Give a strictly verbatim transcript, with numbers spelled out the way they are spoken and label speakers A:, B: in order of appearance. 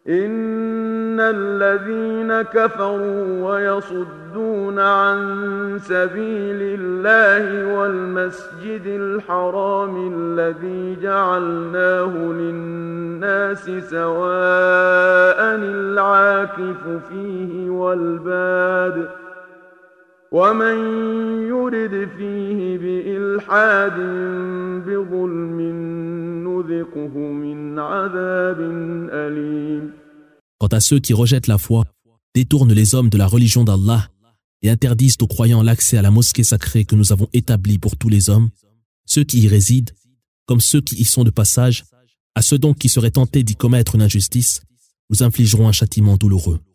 A: إن الذين كفروا ويصدون عن سبيل الله والمسجد الحرام الذي جعلناه للناس سواء العاكف فيه والباد ومن يرد فيه بإلحاد بظلم نذقه من عذاب أليم.
B: Quant à ceux qui rejettent la foi, détournent les hommes de la religion d'Allah et interdisent aux croyants l'accès à la mosquée sacrée que nous avons établie pour tous les hommes, ceux qui y résident, comme ceux qui y sont de passage, à ceux donc qui seraient tentés d'y commettre une injustice, nous infligerons un châtiment douloureux.